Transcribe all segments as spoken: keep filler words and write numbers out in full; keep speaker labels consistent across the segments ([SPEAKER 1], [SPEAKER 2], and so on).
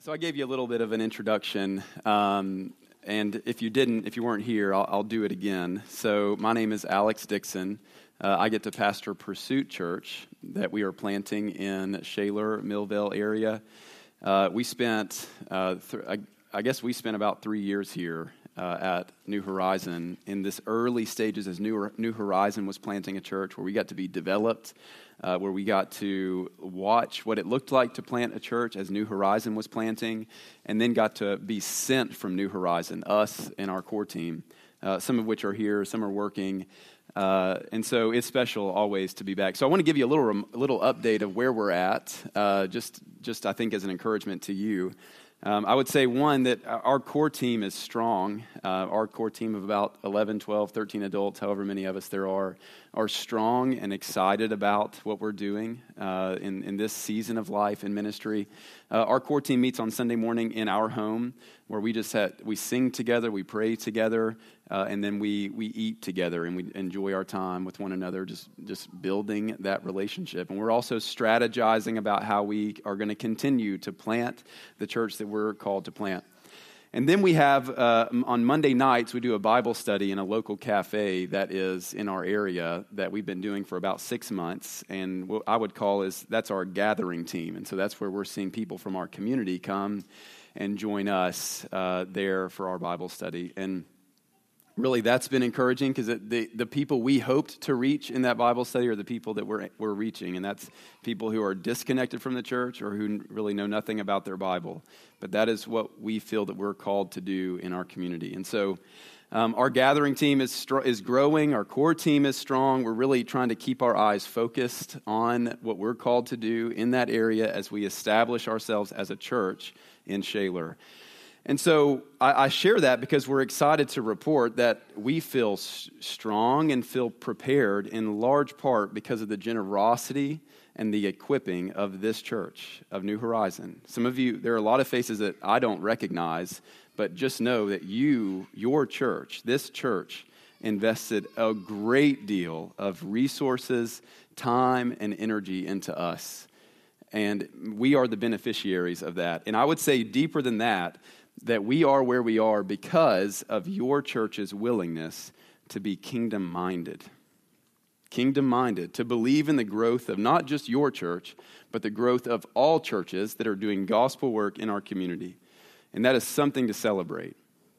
[SPEAKER 1] So I gave you a little bit of an introduction, um, and if you didn't, if you weren't here, I'll, I'll do it again. So my name is Alex Dixon. Uh, I get to pastor Pursuit Church that we are planting in Shaler, Millvale area. Uh, we spent, uh, th- I, I guess we spent about three years here uh, at New Horizon in this early stages as New, New Horizon was planting a church where we got to be developed, uh, where we got to watch what it looked like to plant a church as New Horizon was planting, and then got to be sent from New Horizon, us and our core team, uh, some of which are here, some are working. Uh, and so it's special always to be back. So I want to give you a little a little update of where we're at, uh, just just I think as an encouragement to you. Um, I would say, one, that our core team is strong. Uh, our core team of about eleven, twelve, thirteen adults, however many of us there are, are strong and excited about what we're doing uh, in, in this season of life and ministry. Uh, our core team meets on Sunday morning in our home, where we just had, we sing together, we pray together, uh, and then we we eat together and we enjoy our time with one another, just, just building that relationship. And we're also strategizing about how we are going to continue to plant the church that we're called to plant. And then we have, uh, on Monday nights, we do a Bible study in a local cafe that is in our area that we've been doing for about six months. And what I would call is, that's our gathering team. And so that's where we're seeing people from our community come and join us uh, there for our Bible study. And really, that's been encouraging, because the, the people we hoped to reach in that Bible study are the people that we're, we're reaching, and that's people who are disconnected from the church or who really know nothing about their Bible. But that is what we feel that we're called to do in our community. And so um, our gathering team is str- is growing. Our core team is strong. We're really trying to keep our eyes focused on what we're called to do in that area as we establish ourselves as a church in Shaler. And so I, I share that because we're excited to report that we feel s- strong and feel prepared in large part because of the generosity and the equipping of this church, of New Horizon. Some of you, there are a lot of faces that I don't recognize, but just know that you, your church, this church, invested a great deal of resources, time, and energy into us. And we are the beneficiaries of that. And I would say deeper than that, that we are where we are because of your church's willingness to be kingdom-minded. Kingdom-minded, to believe in the growth of not just your church, but the growth of all churches that are doing gospel work in our community. And that is something to celebrate.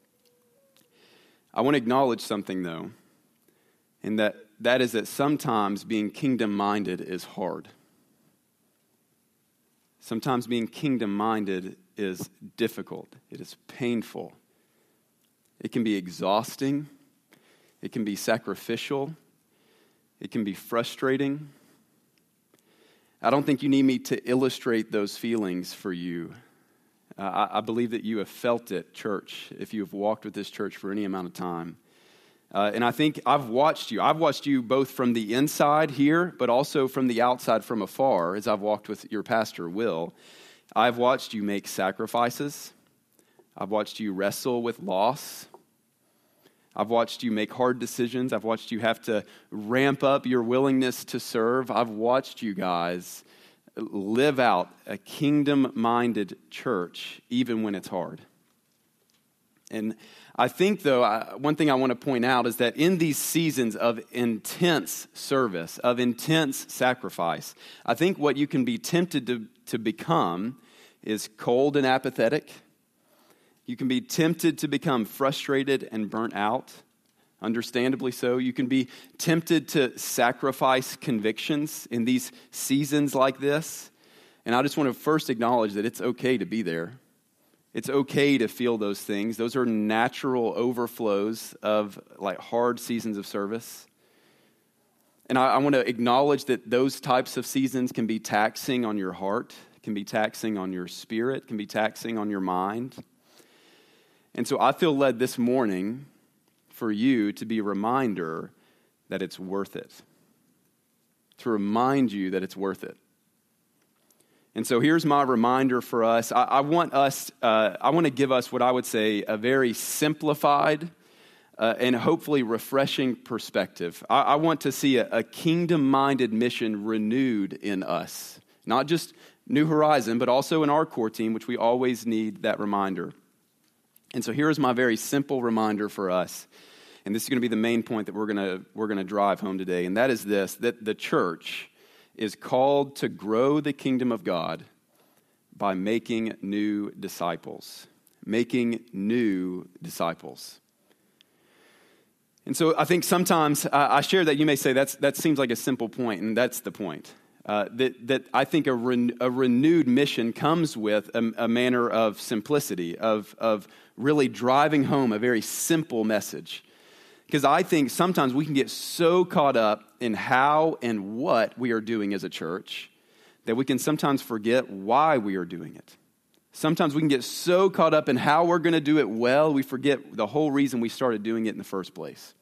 [SPEAKER 1] I want to acknowledge something, though, and that that is that sometimes being kingdom-minded is hard. Sometimes being kingdom-minded is difficult. It is painful. It can be exhausting. It can be sacrificial. It can be frustrating. I don't think you need me to illustrate those feelings for you. Uh, I, I believe that you have felt it, church, if you have walked with this church for any amount of time. Uh, and I think I've watched you. I've watched you both from the inside here, but also from the outside from afar, as I've walked with your pastor, Will. I've watched you make sacrifices. I've watched you wrestle with loss. I've watched you make hard decisions. I've watched you have to ramp up your willingness to serve. I've watched you guys live out a kingdom-minded church, even when it's hard. And I think, though, I, one thing I want to point out is that in these seasons of intense service, of intense sacrifice, I think what you can be tempted to, to become is cold and apathetic. You can be tempted to become frustrated and burnt out, understandably so. You can be tempted to sacrifice convictions in these seasons like this. And I just want to first acknowledge that it's okay to be there. It's okay to feel those things. Those are natural overflows of like hard seasons of service. And I, I want to acknowledge that those types of seasons can be taxing on your heart, can be taxing on your spirit, can be taxing on your mind. And so I feel led this morning for you to be a reminder that it's worth it. To remind you that it's worth it. And so here's my reminder for us. I, I want us, uh, I want to give us what I would say a very simplified uh, and hopefully refreshing perspective. I, I want to see a, a kingdom-minded mission renewed in us. Not just New Horizon, but also in our core team, which we always need that reminder. And so here is my very simple reminder for us. And this is going to be the main point that we're going to we're going to drive home today. And that is this, that the church is called to grow the kingdom of God by making new disciples. Making new disciples. And so I think sometimes uh, I share that you may say that's that seems like a simple point, and that's the point. Uh, that, that I think a, re- a renewed mission comes with a, a manner of simplicity, of, of really driving home a very simple message. Because I think sometimes we can get so caught up in how and what we are doing as a church that we can sometimes forget why we are doing it. Sometimes we can get so caught up in how we're going to do it well, we forget the whole reason we started doing it in the first place.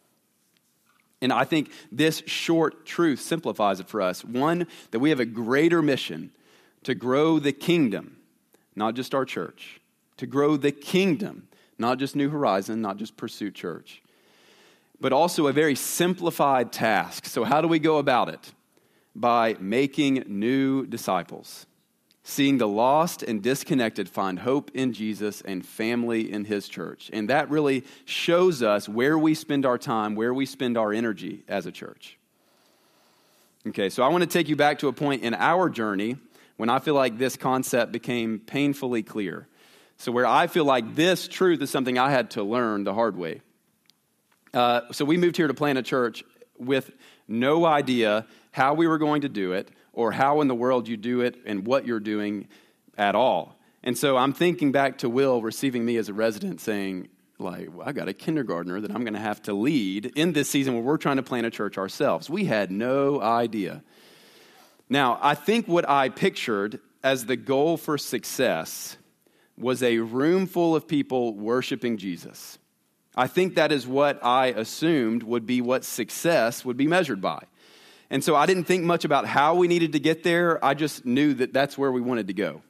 [SPEAKER 1] And I think this short truth simplifies it for us. One, that we have a greater mission to grow the kingdom, not just our church. To grow the kingdom, not just New Horizon, not just Pursuit Church. But also a very simplified task. So how do we go about it? By making new disciples. Seeing the lost and disconnected find hope in Jesus and family in his church. And that really shows us where we spend our time, where we spend our energy as a church. Okay, so I want to take you back to a point in our journey when I feel like this concept became painfully clear. So where I feel like this truth is something I had to learn the hard way. Uh, so we moved here to plant a church with no idea how we were going to do it, or how in the world you do it and what you're doing at all. And so I'm thinking back to Will receiving me as a resident saying, like, well, I got a kindergartner that I'm going to have to lead in this season where we're trying to plant a church ourselves. We had no idea. Now, I think what I pictured as the goal for success was a room full of people worshiping Jesus. I think that is what I assumed would be what success would be measured by. And so I didn't think much about how we needed to get there. I just knew that that's where we wanted to go.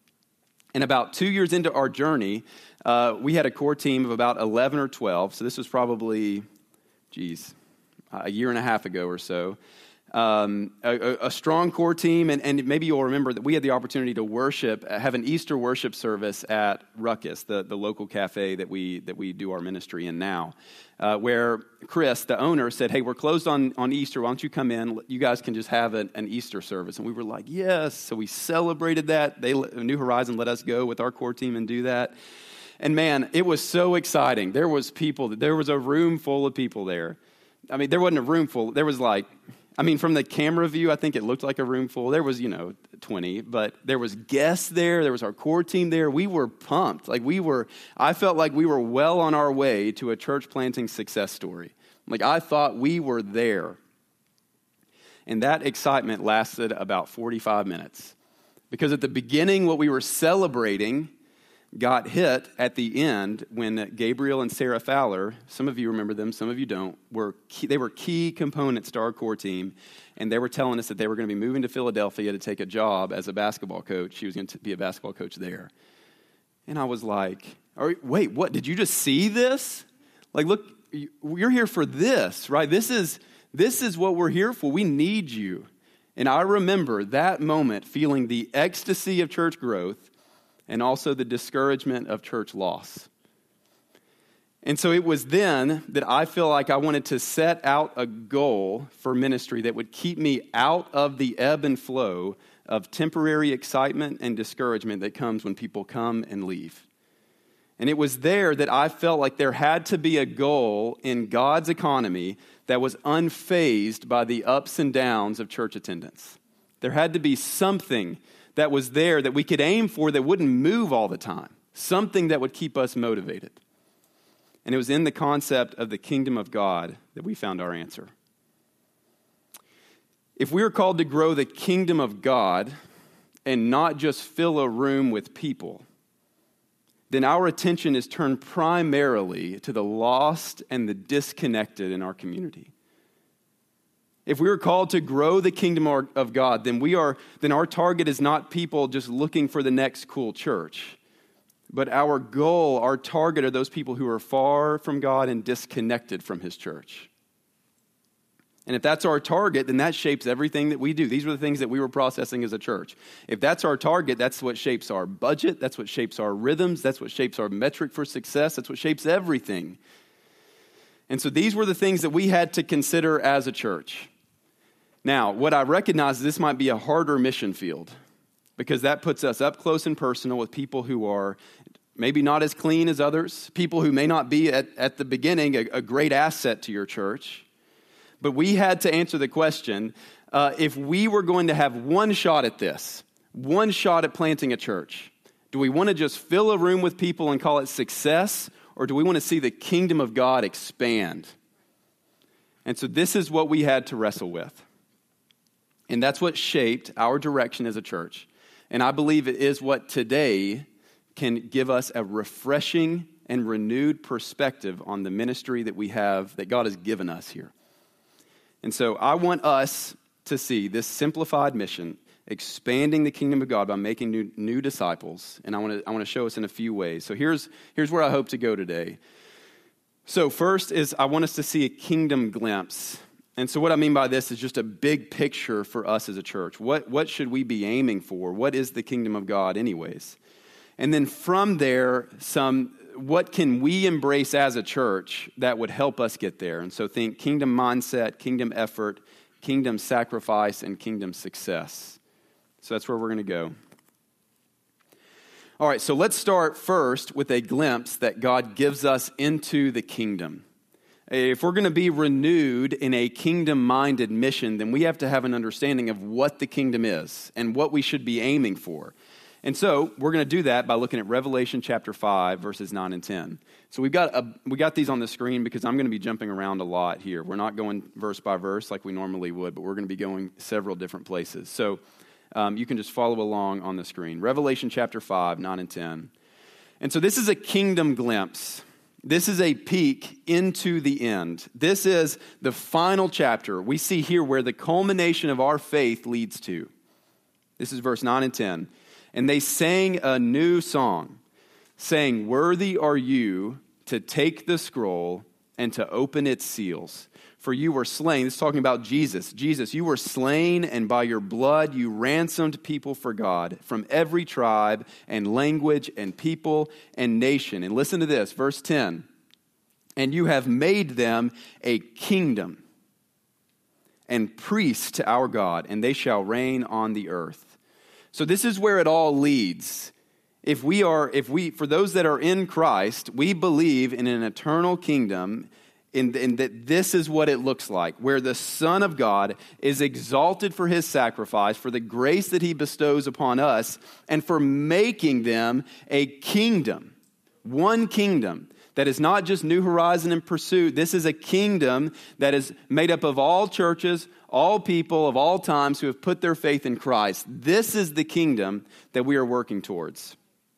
[SPEAKER 1] And about two years into our journey, uh, we had a core team of about eleven or twelve. So this was probably, geez, a year and a half ago or so. Um, a, a strong core team, and, and maybe you'll remember that we had the opportunity to worship, have an Easter worship service at Ruckus, the, the local cafe that we that we do our ministry in now, uh, where Chris, the owner, said, hey, we're closed on, on Easter, why don't you come in, you guys can just have an, an Easter service. And we were like, yes, so we celebrated that. They New Horizon let us go with our core team and do that. And man, it was so exciting. There was people, there was a room full of people there. I mean, there wasn't a room full, there was like, I mean, from the camera view, I think it looked like a room full. There was, you know, twenty, but there was guests there. There was our core team there. We were pumped. Like we were, I felt like we were well on our way to a church planting success story. Like I thought we were there. And that excitement lasted about forty-five minutes. Because at the beginning, what we were celebrating got hit at the end when Gabriel and Sarah Fowler, some of you remember them, some of you don't, were key, they were key components to our core team, and they were telling us that they were going to be moving to Philadelphia to take a job as a basketball coach. She was going to be a basketball coach there. And I was like, wait, what? Did you just see this? Like, look, you're here for this, right? This is this is what we're here for. We need you. And I remember that moment feeling the ecstasy of church growth and also the discouragement of church loss. And so it was then that I feel like I wanted to set out a goal for ministry that would keep me out of the ebb and flow of temporary excitement and discouragement that comes when people come and leave. And it was there that I felt like there had to be a goal in God's economy that was unfazed by the ups and downs of church attendance. There had to be something that was there that we could aim for that wouldn't move all the time. Something that would keep us motivated. And it was in the concept of the kingdom of God that we found our answer. If we are called to grow the kingdom of God and not just fill a room with people, then our attention is turned primarily to the lost and the disconnected in our community. If we are called to grow the kingdom of God, then we are then our target is not people just looking for the next cool church. But our goal, our target are those people who are far from God and disconnected from his church. And if that's our target, then that shapes everything that we do. These were the things that we were processing as a church. If that's our target, that's what shapes our budget. That's what shapes our rhythms. That's what shapes our metric for success. That's what shapes everything. And so these were the things that we had to consider as a church. Now, what I recognize is this might be a harder mission field because that puts us up close and personal with people who are maybe not as clean as others, people who may not be at, at the beginning a, a great asset to your church. But we had to answer the question, uh, if we were going to have one shot at this, one shot at planting a church, do we want to just fill a room with people and call it success, or do we want to see the kingdom of God expand? And so this is what we had to wrestle with. And that's what shaped our direction as a church. And I believe it is what today can give us a refreshing and renewed perspective on the ministry that we have, that God has given us here. And so I want us to see this simplified mission, expanding the kingdom of God by making new, new disciples. And I want to I want to show us in a few ways. So here's, here's where I hope to go today. So first is I want us to see a kingdom glimpse. And so what I mean by this is just a big picture for us as a church. What, what should we be aiming for? What is the kingdom of God anyways? And then from there, some what can we embrace as a church that would help us get there? And so think kingdom mindset, kingdom effort, kingdom sacrifice, and kingdom success. So that's where we're going to go. All right, so let's start first with a glimpse that God gives us into the kingdom. If we're going to be renewed in a kingdom-minded mission, then we have to have an understanding of what the kingdom is and what we should be aiming for. And so we're going to do that by looking at Revelation chapter five, verses nine and ten. So we've got a, we got these on the screen because I'm going to be jumping around a lot here. We're not going verse by verse like we normally would, but we're going to be going several different places. So um, you can just follow along on the screen. Revelation chapter five, nine and ten. And so this is a kingdom glimpse. This is a peek into the end. This is the final chapter we see here where the culmination of our faith leads to. This is verse nine and ten. And they sang a new song, saying, "Worthy are you to take the scroll and to open its seals. For you were slain." This is talking about Jesus. Jesus, you were slain, and by your blood you ransomed people for God from every tribe and language and people and nation. And listen to this, verse ten. "And you have made them a kingdom and priests to our God, and they shall reign on the earth." So this is where it all leads. If we are, if we, for those that are in Christ, we believe in an eternal kingdom, in, in that this is what it looks like, where the Son of God is exalted for his sacrifice, for the grace that he bestows upon us, and for making them a kingdom, one kingdom. That is not just New Horizon and Pursuit. This is a kingdom that is made up of all churches, all people of all times who have put their faith in Christ. This is the kingdom that we are working towards.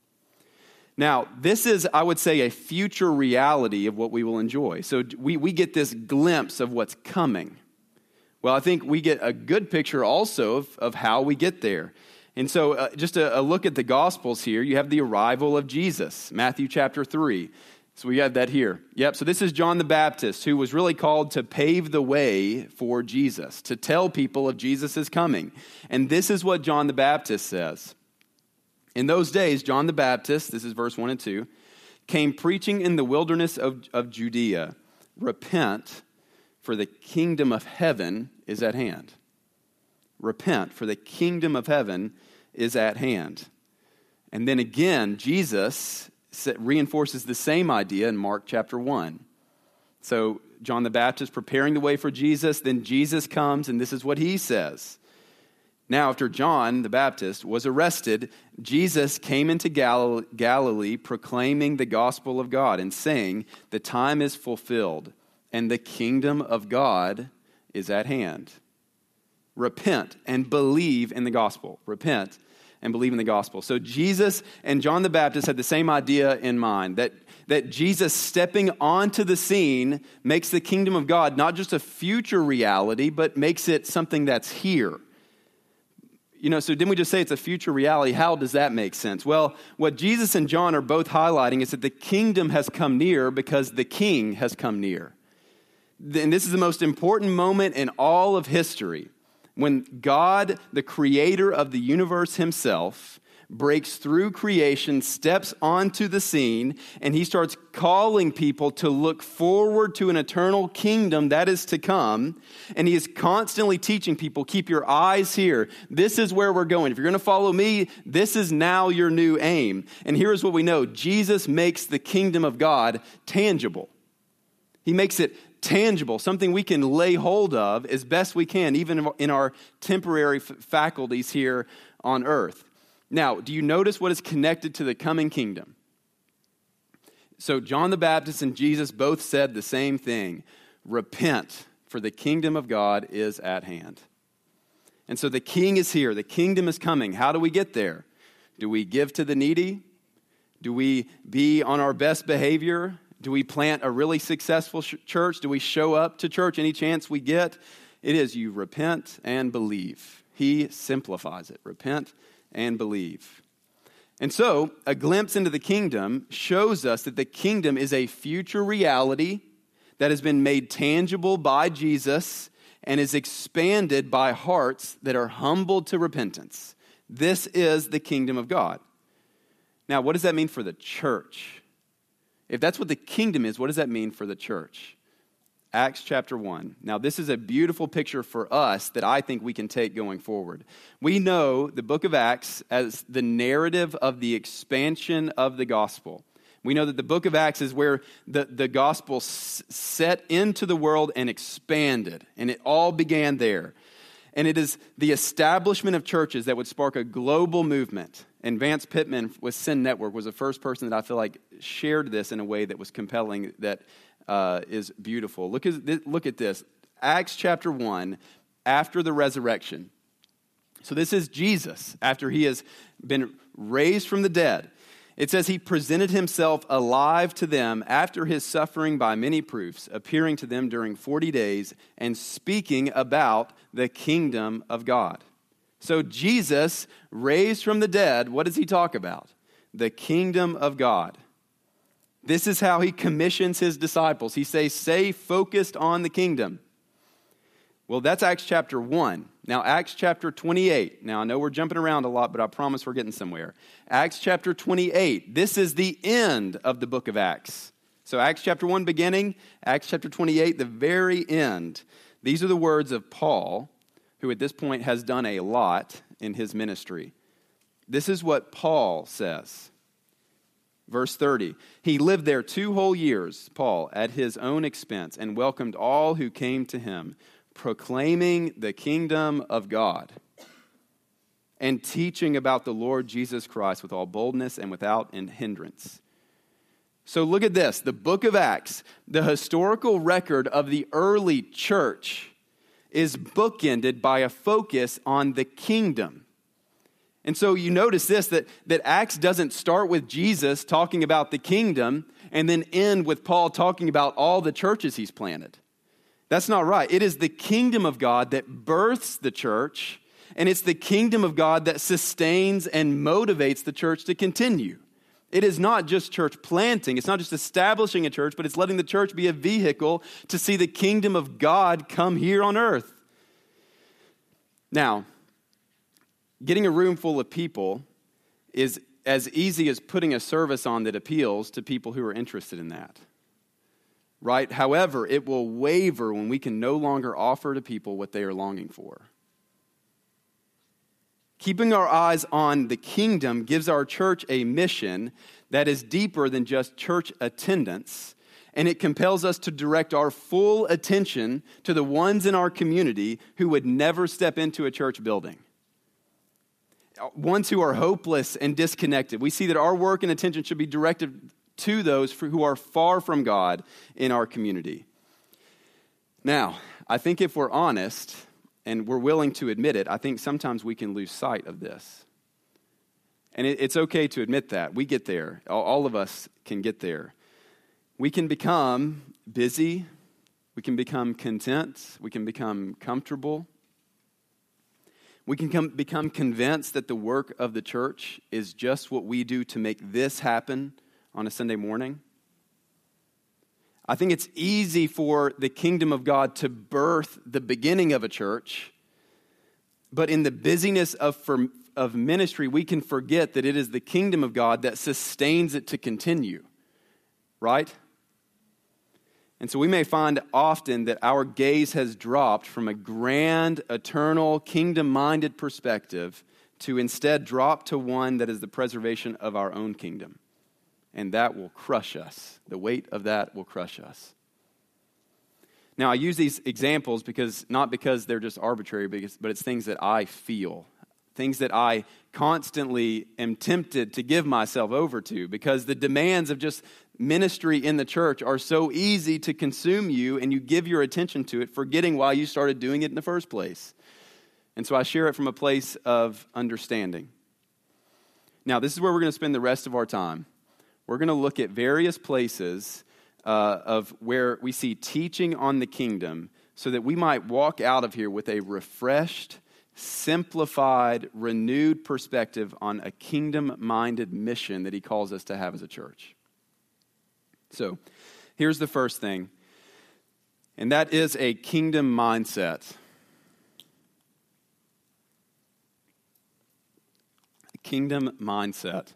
[SPEAKER 1] Now, this is, I would say, a future reality of what we will enjoy. So we, we get this glimpse of what's coming. Well, I think we get a good picture also of, of how we get there. And so uh, just a, a look at the Gospels here. You have the arrival of Jesus, Matthew chapter three. So we have that here. Yep, so this is John the Baptist, who was really called to pave the way for Jesus, to tell people of Jesus' coming. And this is what John the Baptist says. "In those days, John the Baptist," this is verse one and two, "came preaching in the wilderness of, of Judea, 'Repent, for the kingdom of heaven is at hand.'" Repent, for the kingdom of heaven is at hand. And then again, Jesus reinforces the same idea in Mark chapter one. So John the Baptist preparing the way for Jesus, then Jesus comes, and this is what he says. "Now, after John the Baptist was arrested, Jesus came into Gal- Galilee proclaiming the gospel of God and saying, 'The time is fulfilled, and the kingdom of God is at hand. Repent and believe in the gospel.'" Repent and believe in the gospel. So Jesus and John the Baptist had the same idea in mind, that, that Jesus stepping onto the scene makes the kingdom of God not just a future reality, but makes it something that's here. You know, so didn't we just say it's a future reality? How does that make sense? Well, what Jesus and John are both highlighting is that the kingdom has come near because the king has come near. And this is the most important moment in all of history, when God, the creator of the universe himself, breaks through creation, steps onto the scene, and he starts calling people to look forward to an eternal kingdom that is to come. And he is constantly teaching people, keep your eyes here. This is where we're going. If you're going to follow me, this is now your new aim. And here's what we know. Jesus makes the kingdom of God tangible. He makes it tangible, something we can lay hold of as best we can, even in our temporary f- faculties here on earth. Now, do you notice what is connected to the coming kingdom? So John the Baptist and Jesus both said the same thing. Repent, for the kingdom of God is at hand. And so the king is here. The kingdom is coming. How do we get there? Do we give to the needy? Do we be on our best behavior? Do we plant a really successful sh- church? Do we show up to church any chance we get? It is you repent and believe. He simplifies it. Repent and believe. And so, a glimpse into the kingdom shows us that the kingdom is a future reality that has been made tangible by Jesus and is expanded by hearts that are humbled to repentance. This is the kingdom of God. Now, what does that mean for the church? If that's what the kingdom is, what does that mean for the church? Acts chapter one. Now, this is a beautiful picture for us that I think we can take going forward. We know the book of Acts as the narrative of the expansion of the gospel. We know that the book of Acts is where the, the gospel s- set into the world and expanded, and it all began there. And it is the establishment of churches that would spark a global movement. And Vance Pittman with Sin Network was the first person that I feel like shared this in a way that was compelling, that uh, is beautiful. Look at, look at this. Acts chapter one, after the resurrection. So this is Jesus, after he has been raised from the dead. It says he presented himself alive to them after his suffering by many proofs, appearing to them during forty days and speaking about the kingdom of God. So Jesus, raised from the dead, what does he talk about? The kingdom of God. This is how he commissions his disciples. He says, stay focused on the kingdom. Well, that's Acts chapter one. Now, Acts chapter twenty-eight. Now, I know we're jumping around a lot, but I promise we're getting somewhere. Acts chapter twenty-eight. This is the end of the book of Acts. So, Acts chapter one beginning, Acts chapter twenty-eight, the very end. These are the words of Paul, who at this point has done a lot in his ministry. This is what Paul says. Verse thirty, he lived there two whole years, Paul, at his own expense, and welcomed all who came to him, proclaiming the kingdom of God and teaching about the Lord Jesus Christ with all boldness and without hindrance. So look at this, the book of Acts, the historical record of the early church is bookended by a focus on the kingdom. And so you notice this, that, that Acts doesn't start with Jesus talking about the kingdom and then end with Paul talking about all the churches he's planted. That's not right. It is the kingdom of God that births the church, and it's the kingdom of God that sustains and motivates the church to continue. It is not just church planting. It's not just establishing a church, but it's letting the church be a vehicle to see the kingdom of God come here on earth. Now, getting a room full of people is as easy as putting a service on that appeals to people who are interested in that. Right? However, it will waver when we can no longer offer to people what they are longing for. Keeping our eyes on the kingdom gives our church a mission that is deeper than just church attendance, and it compels us to direct our full attention to the ones in our community who would never step into a church building. Ones who are hopeless and disconnected. We see that our work and attention should be directed to those who are far from God in our community. Now, I think if we're honest and we're willing to admit it, I think sometimes we can lose sight of this. And it, it's okay to admit that. We get there. All, all of us can get there. We can become busy. We can become content. We can become comfortable. We can come, become convinced that the work of the church is just what we do to make this happen on a Sunday morning. I think it's easy for the kingdom of God to birth the beginning of a church, but in the busyness of, for, of ministry, we can forget that it is the kingdom of God that sustains it to continue, right? And so we may find often that our gaze has dropped from a grand, eternal, kingdom-minded perspective to instead drop to one that is the preservation of our own kingdom. And that will crush us. The weight of that will crush us. Now, I use these examples because not because they're just arbitrary, because, but it's things that I feel, things that I constantly am tempted to give myself over to, because the demands of just ministry in the church are so easy to consume you, and you give your attention to it, forgetting why you started doing it in the first place. And so I share it from a place of understanding. Now, this is where we're going to spend the rest of our time. We're going to look at various places uh, of where we see teaching on the kingdom so that we might walk out of here with a refreshed, simplified, renewed perspective on a kingdom-minded mission that he calls us to have as a church. So, here's the first thing, and that is a kingdom mindset. A kingdom mindset.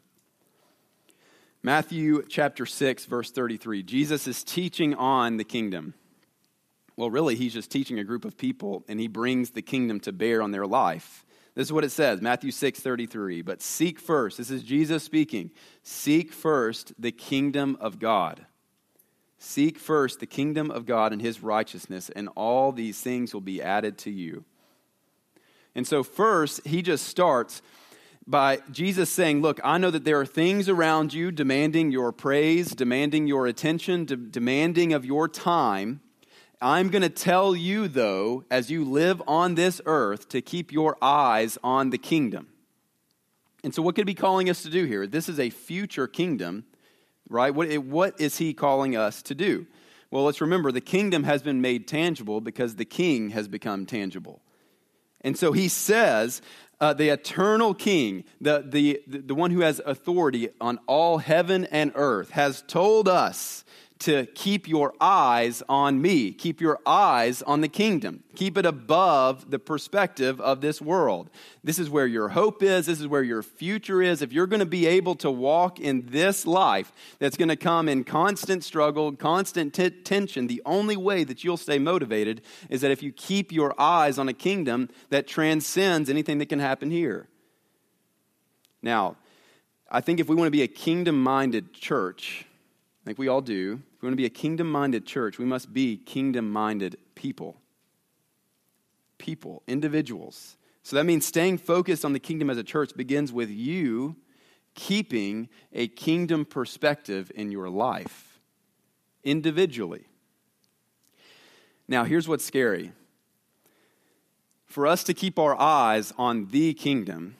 [SPEAKER 1] Matthew chapter six, verse thirty-three. Jesus is teaching on the kingdom. Well, really, he's just teaching a group of people, and he brings the kingdom to bear on their life. This is what it says, Matthew six, thirty-three. But seek first, this is Jesus speaking, seek first the kingdom of God. Seek first the kingdom of God and his righteousness, and all these things will be added to you. And so first, he just starts by Jesus saying, look, I know that there are things around you demanding your praise, demanding your attention, de- demanding of your time. I'm going to tell you, though, as you live on this earth, to keep your eyes on the kingdom. And so what could he be calling us to do here? This is a future kingdom, right? What, what is he calling us to do? Well, let's remember, the kingdom has been made tangible because the king has become tangible. And so he says, uh, the eternal king, the, the, the one who has authority on all heaven and earth, has told us to keep your eyes on me. Keep your eyes on the kingdom. Keep it above the perspective of this world. This is where your hope is. This is where your future is. If you're going to be able to walk in this life that's going to come in constant struggle, constant t- tension, the only way that you'll stay motivated is that if you keep your eyes on a kingdom that transcends anything that can happen here. Now, I think if we want to be a kingdom-minded church, I think we all do. If we want to be a kingdom-minded church, we must be kingdom-minded people. People, individuals. So that means staying focused on the kingdom as a church begins with you keeping a kingdom perspective in your life, individually. Now, here's what's scary. For us to keep our eyes on the kingdom,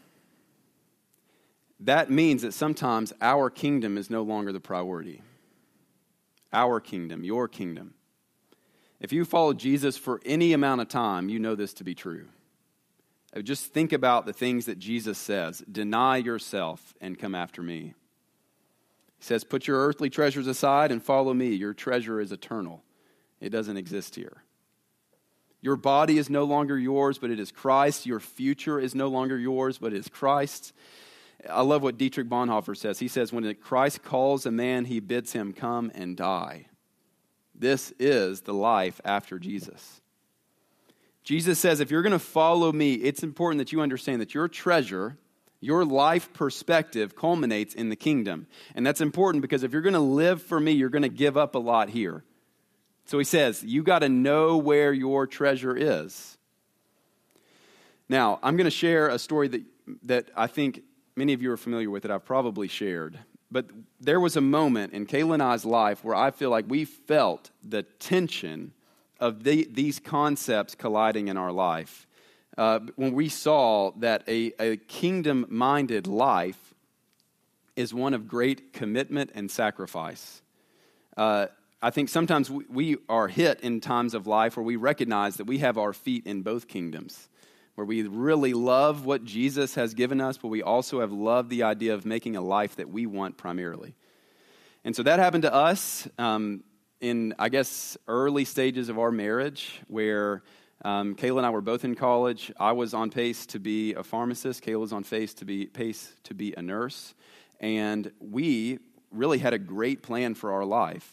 [SPEAKER 1] that means that sometimes our kingdom is no longer the priority. Our kingdom, your kingdom. If you follow Jesus for any amount of time, you know this to be true. Just think about the things that Jesus says. Deny yourself and come after me. He says, put your earthly treasures aside and follow me. Your treasure is eternal. It doesn't exist here. Your body is no longer yours, but it is Christ. Your future is no longer yours, but it is Christ's. I love what Dietrich Bonhoeffer says. He says, when Christ calls a man, he bids him come and die. This is the life after Jesus. Jesus says, if you're going to follow me, it's important that you understand that your treasure, your life perspective culminates in the kingdom. And that's important because if you're going to live for me, you're going to give up a lot here. So he says, you got to know where your treasure is. Now, I'm going to share a story that, that I think many of you are familiar with it. I've probably shared. But there was a moment in Kayla and I's life where I feel like we felt the tension of the, these concepts colliding in our life. Uh, when we saw that a, a kingdom-minded life is one of great commitment and sacrifice. Uh, I think sometimes we, we are hit in times of life where we recognize that we have our feet in both kingdoms, where we really love what Jesus has given us, but we also have loved the idea of making a life that we want primarily. And so that happened to us. Um, in, I guess, early stages of our marriage where um, Kayla and I were both in college. I was on pace to be a pharmacist. Kayla was on pace to be pace to be a nurse. And we really had a great plan for our life.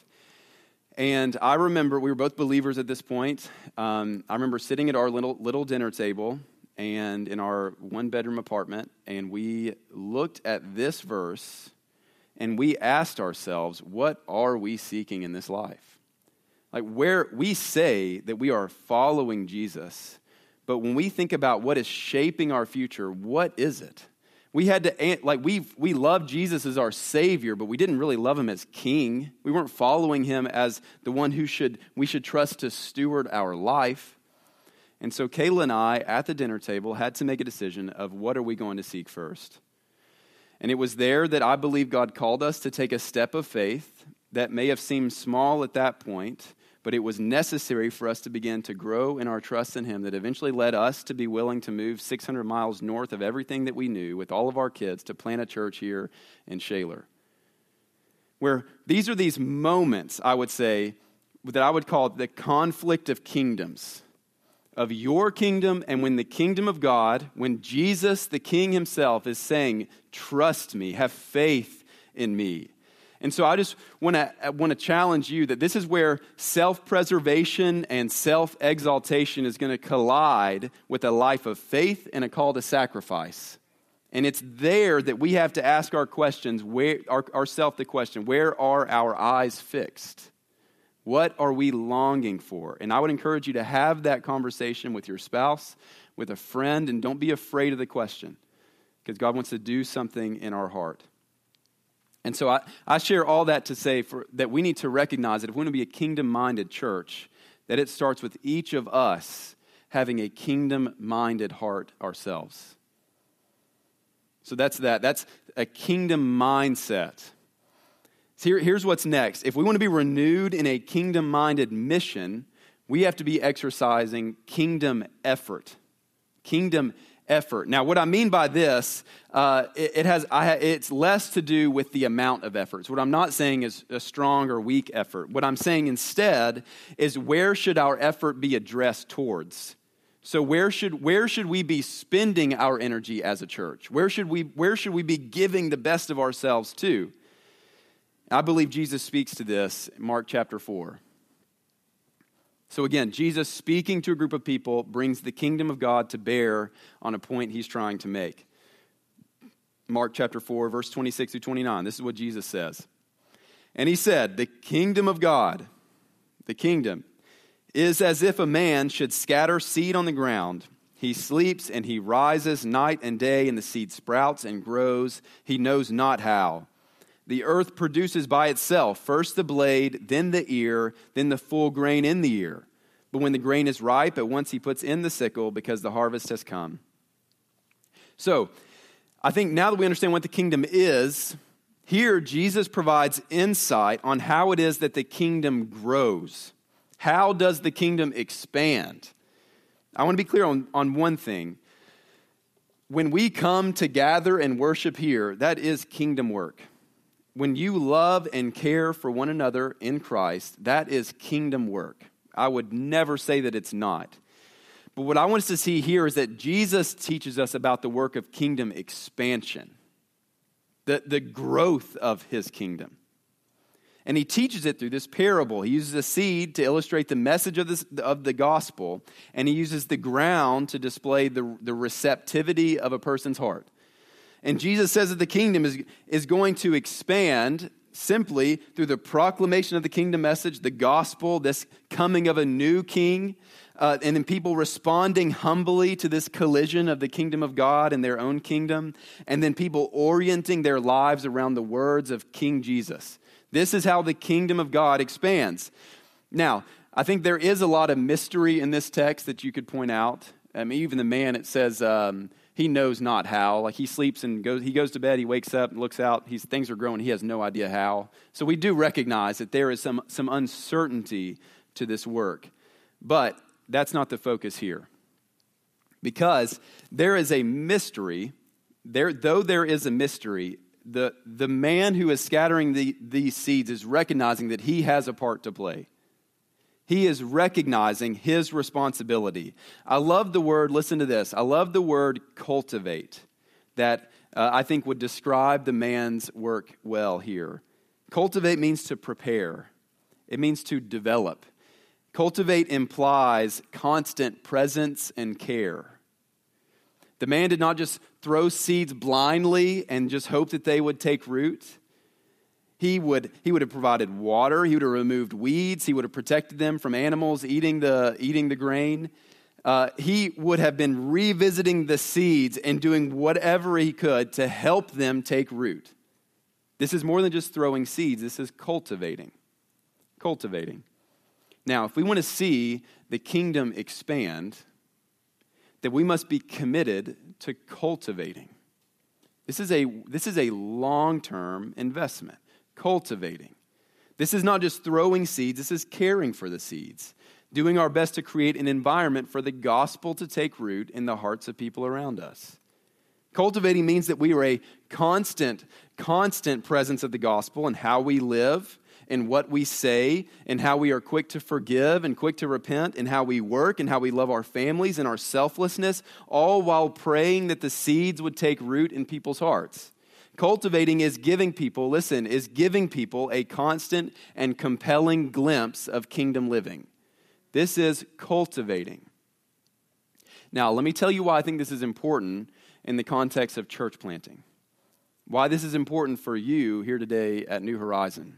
[SPEAKER 1] And I remember, we were both believers at this point. Um, I remember sitting at our little little dinner table and in our one-bedroom apartment, and we looked at this verse, and we asked ourselves, what are we seeking in this life? Like, where we say that we are following Jesus, but when we think about what is shaping our future, what is it? We had to, like, we we loved Jesus as our Savior, but we didn't really love him as King. We weren't following him as the one who should we should trust to steward our life. And so Kayla and I, at the dinner table, had to make a decision of what are we going to seek first. And it was there that I believe God called us to take a step of faith that may have seemed small at that point, but it was necessary for us to begin to grow in our trust in him that eventually led us to be willing to move six hundred miles north of everything that we knew with all of our kids to plant a church here in Shaler. Where these are these moments, I would say, that I would call the conflict of kingdoms. Of your kingdom and when the kingdom of God, when Jesus, the King himself, is saying, trust me, have faith in me. And so I just want to want to challenge you that this is where self-preservation and self-exaltation is going to collide with a life of faith and a call to sacrifice. And it's there that we have to ask our questions, where our, ourselves the question, where are our eyes fixed? What are we longing for? And I would encourage you to have that conversation with your spouse, with a friend, and don't be afraid of the question, because God wants to do something in our heart. And so I, I share all that to say for, that we need to recognize that if we want to be a kingdom-minded church, that it starts with each of us having a kingdom-minded heart ourselves. So that's that. That's a kingdom mindset. So here, here's what's next. If we want to be renewed in a kingdom-minded mission, we have to be exercising kingdom effort. Kingdom effort. Now, what I mean by this, uh, it, it has I, it's less to do with the amount of efforts. What I'm not saying is a strong or weak effort. What I'm saying instead is where should our effort be addressed towards? So where should where should we be spending our energy as a church? Where should we where should we be giving the best of ourselves to? I believe Jesus speaks to this in Mark chapter four. So again, Jesus speaking to a group of people brings the kingdom of God to bear on a point he's trying to make. Mark chapter four, verse twenty-six through twenty-nine. This is what Jesus says. And he said, the kingdom of God, the kingdom, is as if a man should scatter seed on the ground. He sleeps and he rises night and day, and the seed sprouts and grows. He knows not how. The earth produces by itself first the blade, then the ear, then the full grain in the ear. But when the grain is ripe, at once he puts in the sickle because the harvest has come. So, I think now that we understand what the kingdom is, here Jesus provides insight on how it is that the kingdom grows. How does the kingdom expand? I want to be clear on, on one thing. When we come to gather and worship here, that is kingdom work. When you love and care for one another in Christ, that is kingdom work. I would never say that it's not. But what I want us to see here is that Jesus teaches us about the work of kingdom expansion, the, the growth of his kingdom. And he teaches it through this parable. He uses a seed to illustrate the message of, this, of the gospel, and he uses the ground to display the, the receptivity of a person's heart. And Jesus says that the kingdom is, is going to expand simply through the proclamation of the kingdom message, the gospel, this coming of a new king, uh, and then people responding humbly to this collision of the kingdom of God and their own kingdom, and then people orienting their lives around the words of King Jesus. This is how the kingdom of God expands. Now, I think there is a lot of mystery in this text that you could point out. I mean, even the man, it says... Um, He knows not how. Like he sleeps and goes, he goes to bed, he wakes up and looks out, he's, things are growing, he has no idea how. So we do recognize that there is some, some uncertainty to this work. But that's not the focus here. Because there is a mystery, there, though there is a mystery, the, the man who is scattering the, these seeds is recognizing that he has a part to play. He is recognizing his responsibility. I love the word, listen to this, I love the word cultivate that uh, I think would describe the man's work well here. Cultivate means to prepare. It means to develop. Cultivate implies constant presence and care. The man did not just throw seeds blindly and just hope that they would take root. He would, he would have provided water. He would have removed weeds. He would have protected them from animals eating the, eating the grain. Uh, he would have been revisiting the seeds and doing whatever he could to help them take root. This is more than just throwing seeds. This is cultivating. Cultivating. Now, if we want to see the kingdom expand, then we must be committed to cultivating. This is a, this is a long-term investment. Cultivating. This is not just throwing seeds, this is caring for the seeds, doing our best to create an environment for the gospel to take root in the hearts of people around us. Cultivating means that we are a constant, constant presence of the gospel in how we live, in what we say, in how we are quick to forgive and quick to repent, in how we work, and how we love our families and our selflessness, all while praying that the seeds would take root in people's hearts. Cultivating is giving people, listen, is giving people a constant and compelling glimpse of kingdom living. This is cultivating. Now, let me tell you why I think this is important in the context of church planting. Why this is important for you here today at New Horizon.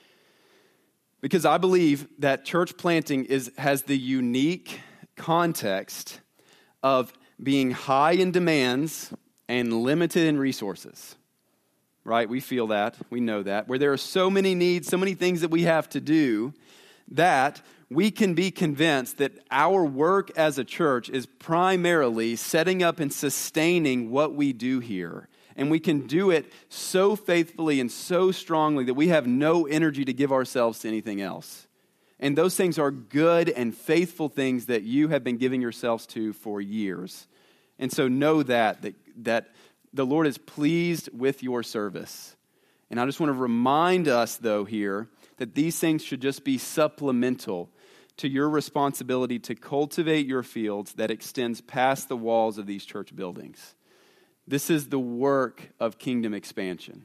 [SPEAKER 1] Because I believe that church planting is has the unique context of being high in demands and limited in resources. Right? We feel that. We know that. Where there are so many needs, so many things that we have to do, that we can be convinced that our work as a church is primarily setting up and sustaining what we do here. And we can do it so faithfully and so strongly that we have no energy to give ourselves to anything else. And those things are good and faithful things that you have been giving yourselves to for years. And so know that, that, that the Lord is pleased with your service. And I just want to remind us, though, here, that these things should just be supplemental to your responsibility to cultivate your fields that extends past the walls of these church buildings. This is the work of kingdom expansion.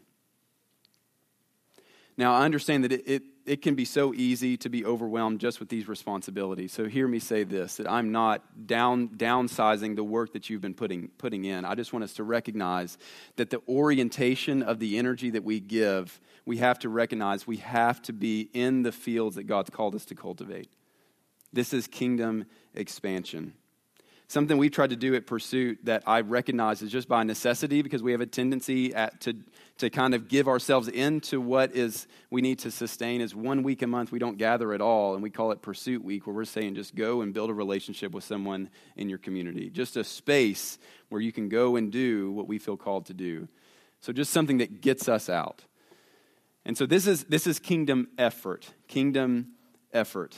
[SPEAKER 1] Now, I understand that it, it, it can be so easy to be overwhelmed just with these responsibilities. So hear me say this, that I'm not down downsizing the work that you've been putting, putting in. I just want us to recognize that the orientation of the energy that we give, we have to recognize we have to be in the fields that God's called us to cultivate. This is kingdom expansion. Something we've tried to do at Pursuit that I recognize is just by necessity, because we have a tendency at, to, to kind of give ourselves into what is we need to sustain, is one week a month we don't gather at all, and we call it Pursuit Week, where we're saying just go and build a relationship with someone in your community. Just a space where you can go and do what we feel called to do. So just something that gets us out. And so this is this is kingdom effort. Kingdom effort.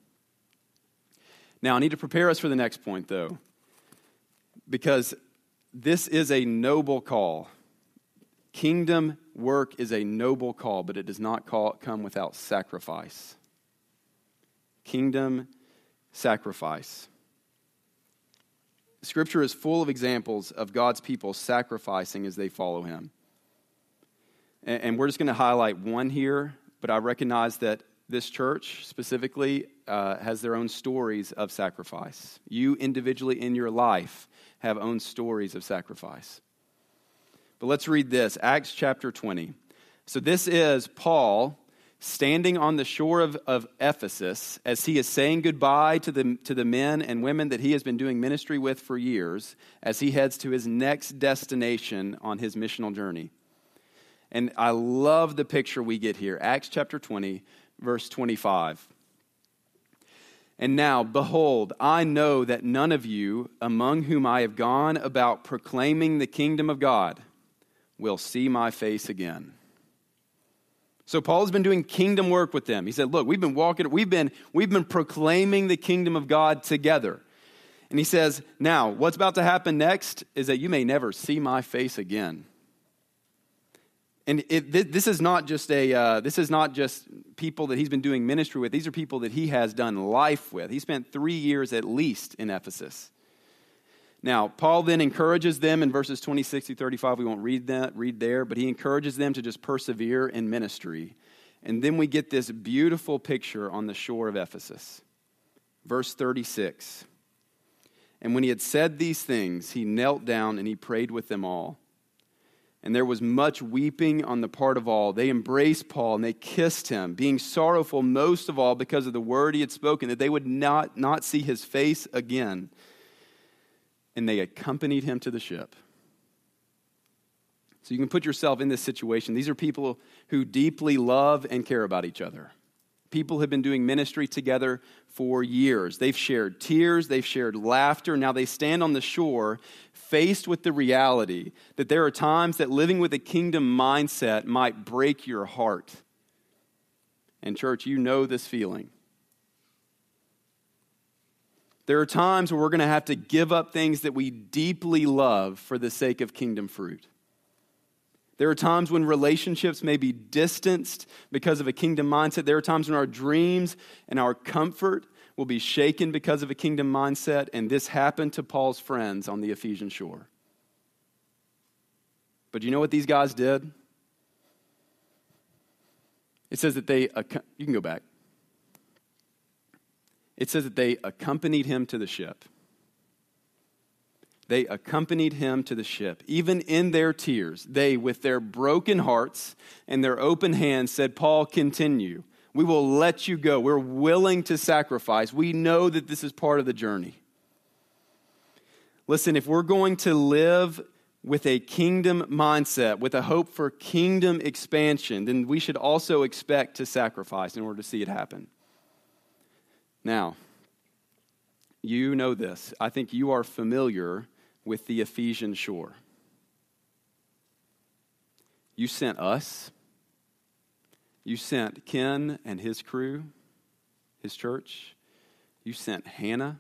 [SPEAKER 1] Now, I need to prepare us for the next point, though, because this is a noble call. Kingdom work is a noble call, but it does not call, come without sacrifice. Kingdom sacrifice. Scripture is full of examples of God's people sacrificing as they follow him. And, and we're just going to highlight one here, but I recognize that this church specifically uh, has their own stories of sacrifice. You individually in your life have own stories of sacrifice. But let's read this, Acts chapter twenty. So this is Paul standing on the shore of, of Ephesus as he is saying goodbye to the, to the men and women that he has been doing ministry with for years as he heads to his next destination on his missional journey. And I love the picture we get here. Acts chapter twenty, verse twenty-five. And now, behold, I know that none of you among whom I have gone about proclaiming the kingdom of God will see my face again. So Paul has been doing kingdom work with them. He said, look, we've been walking, we've been, we've been proclaiming the kingdom of God together. And he says, now, what's about to happen next is that you may never see my face again. And it, this is not just a uh, this is not just people that he's been doing ministry with. These are people that he has done life with. He spent three years at least in Ephesus. Now, Paul then encourages them in verses twenty-six through thirty-five. We won't read that, read there, but he encourages them to just persevere in ministry. And then we get this beautiful picture on the shore of Ephesus. Verse thirty-six. And when he had said these things, he knelt down and he prayed with them all. And there was much weeping on the part of all. They embraced Paul and they kissed him, being sorrowful most of all because of the word he had spoken, that they would not, not see his face again. And they accompanied him to the ship. So you can put yourself in this situation. These are people who deeply love and care about each other. People have been doing ministry together for years. They've shared tears, they've shared laughter. Now they stand on the shore faced with the reality that there are times that living with a kingdom mindset might break your heart. And church, you know this feeling. There are times where we're going to have to give up things that we deeply love for the sake of kingdom fruit. There are times when relationships may be distanced because of a kingdom mindset. There are times when our dreams and our comfort will be shaken because of a kingdom mindset. And this happened to Paul's friends on the Ephesian shore. But you know what these guys did? It says that they, you can go back. It says that they accompanied him to the ship. They accompanied him to the ship. Even in their tears, they, with their broken hearts and their open hands, said, Paul, continue. We will let you go. We're willing to sacrifice. We know that this is part of the journey. Listen, if we're going to live with a kingdom mindset, with a hope for kingdom expansion, then we should also expect to sacrifice in order to see it happen. Now, you know this. I think you are familiar with the Ephesian shore. You sent us. You sent Ken and his crew, his church. You sent Hannah.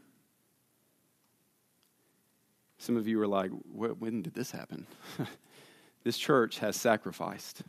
[SPEAKER 1] Some of you are like, when did this happen? This church has sacrificed.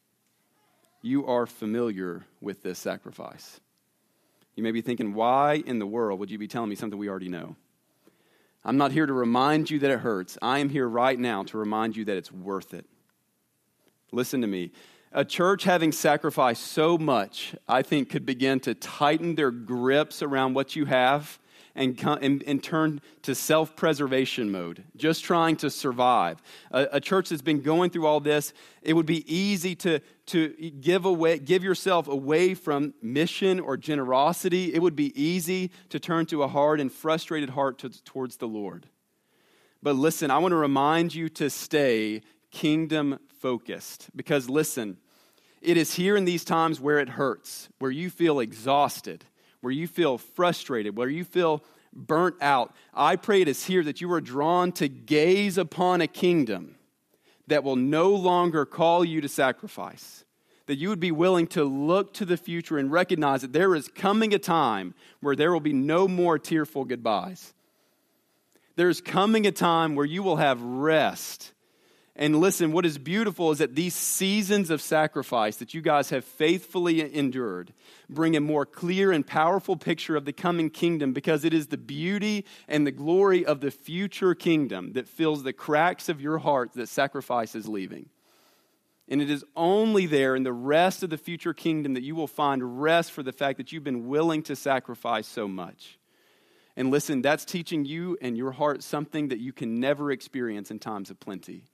[SPEAKER 1] You are familiar with this sacrifice. You may be thinking, why in the world would you be telling me something we already know? I'm not here to remind you that it hurts. I am here right now to remind you that it's worth it. Listen to me. A church having sacrificed so much, I think, could begin to tighten their grips around what you have and, and, and turn to self-preservation mode, just trying to survive. A, a church that's been going through all this, it would be easy to, to give away, give yourself away from mission or generosity. It would be easy to turn to a hard and frustrated heart to, towards the Lord. But listen, I want to remind you to stay kingdom-focused. Because listen, it is here in these times where it hurts, where you feel exhausted, where you feel frustrated, where you feel burnt out. I pray it is here that you are drawn to gaze upon a kingdom that will no longer call you to sacrifice. That you would be willing to look to the future and recognize that there is coming a time where there will be no more tearful goodbyes. There's coming a time where you will have rest. And listen, what is beautiful is that these seasons of sacrifice that you guys have faithfully endured bring a more clear and powerful picture of the coming kingdom, because it is the beauty and the glory of the future kingdom that fills the cracks of your heart that sacrifice is leaving. And it is only there in the rest of the future kingdom that you will find rest for the fact that you've been willing to sacrifice so much. And listen, that's teaching you and your heart something that you can never experience in times of plenty.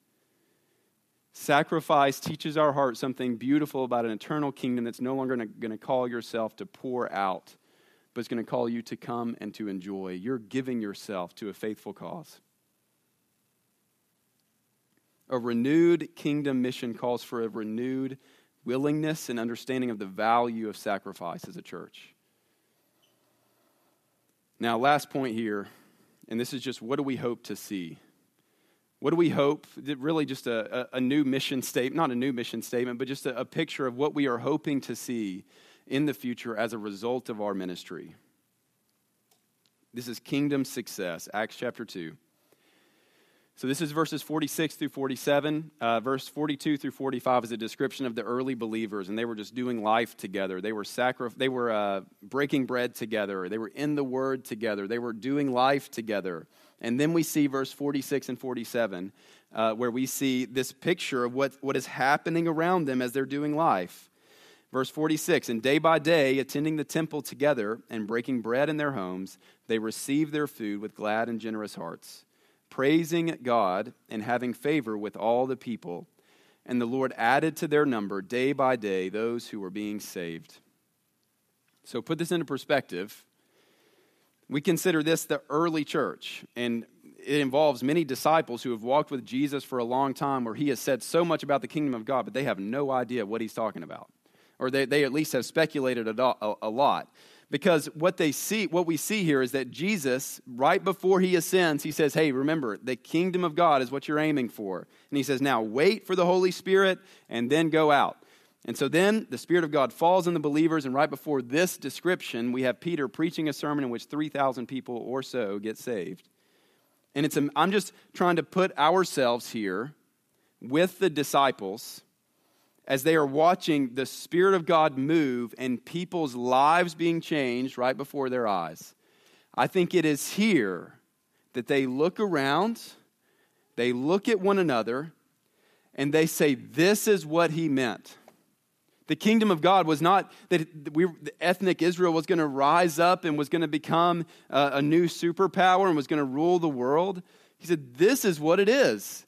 [SPEAKER 1] Sacrifice teaches our heart something beautiful about an eternal kingdom that's no longer going to call yourself to pour out, but it's going to call you to come and to enjoy. You're giving yourself to a faithful cause. A renewed kingdom mission calls for a renewed willingness and understanding of the value of sacrifice as a church. Now, last point here, and this is just what do we hope to see? What do we hope? Really just a, a, a new mission statement, not a new mission statement, but just a, a picture of what we are hoping to see in the future as a result of our ministry. This is kingdom success, Acts chapter two. So this is verses forty-six through forty-seven. Uh, verse forty-two through forty-five is a description of the early believers, and they were just doing life together. They were sacri- They were uh, breaking bread together. They were in the Word together. They were doing life together. And then we see verse forty-six and forty-seven, uh, where we see this picture of what, what is happening around them as they're doing life. Verse forty-six, and day by day, attending the temple together and breaking bread in their homes, they received their food with glad and generous hearts, praising God and having favor with all the people. And the Lord added to their number day by day those who were being saved. So put this into perspective. We consider this the early church, and it involves many disciples who have walked with Jesus for a long time, where he has said so much about the kingdom of God, but they have no idea what he's talking about. Or they, they at least have speculated a, a, a lot. Because what they see, what we see here is that Jesus, right before he ascends, he says, hey, remember, the kingdom of God is what you're aiming for. And he says, now wait for the Holy Spirit and then go out. And so then the Spirit of God falls on the believers, and right before this description, we have Peter preaching a sermon in which three thousand people or so get saved. And it's a, I'm just trying to put ourselves here with the disciples as they are watching the Spirit of God move and people's lives being changed right before their eyes. I think it is here that they look around, they look at one another, and they say, this is what he meant. The kingdom of God was not that we, the ethnic Israel was going to rise up and was going to become a, a new superpower and was going to rule the world. He said, this is what it is.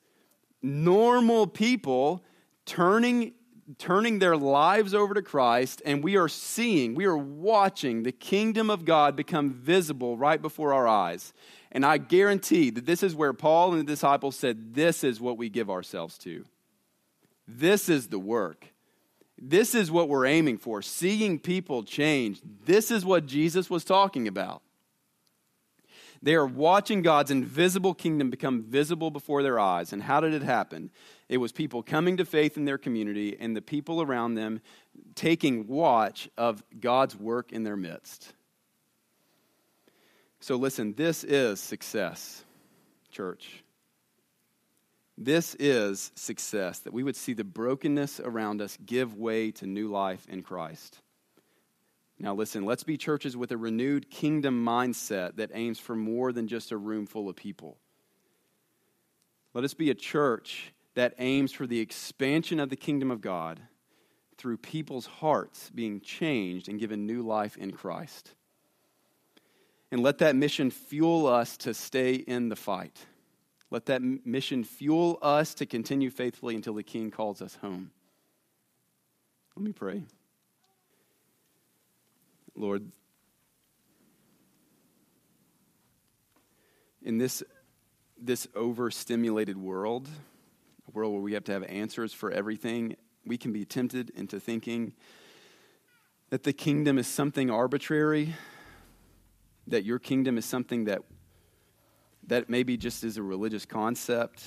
[SPEAKER 1] Normal people turning turning their lives over to Christ, and we are seeing, we are watching the kingdom of God become visible right before our eyes. And I guarantee that this is where Paul and the disciples said, this is what we give ourselves to. This is the work. This is what we're aiming for, seeing people change. This is what Jesus was talking about. They are watching God's invisible kingdom become visible before their eyes. And how did it happen? It was people coming to faith in their community and the people around them taking watch of God's work in their midst. So listen, this is success, church. This is success, that we would see the brokenness around us give way to new life in Christ. Now listen, let's be churches with a renewed kingdom mindset that aims for more than just a room full of people. Let us be a church that aims for the expansion of the kingdom of God through people's hearts being changed and given new life in Christ. And let that mission fuel us to stay in the fight. Let that mission fuel us to continue faithfully until the King calls us home. Let me pray. Lord, in this, this overstimulated world, a world where we have to have answers for everything, we can be tempted into thinking that the kingdom is something arbitrary, that your kingdom is something that, that maybe just is a religious concept.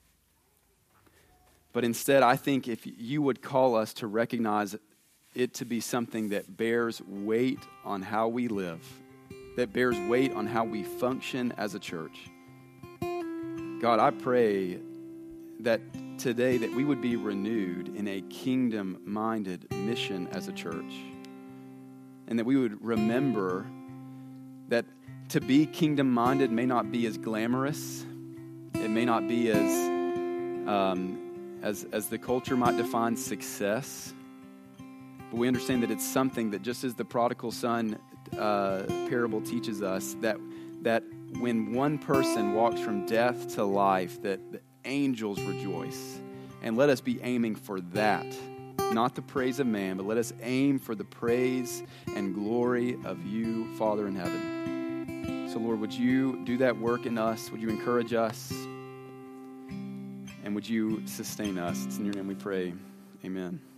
[SPEAKER 1] But instead, I think if you would call us to recognize it to be something that bears weight on how we live, that bears weight on how we function as a church. God, I pray that today that we would be renewed in a kingdom-minded mission as a church, and that we would remember that to be kingdom-minded may not be as glamorous, it may not be as um, as as the culture might define success. But we understand that it's something that, just as the prodigal son uh, parable teaches us, that that when one person walks from death to life, that the angels rejoice. And let us be aiming for that, not the praise of man, but let us aim for the praise and glory of you, Father in heaven. So, Lord, would you do that work in us? Would you encourage us? And would you sustain us? It's in your name we pray. Amen.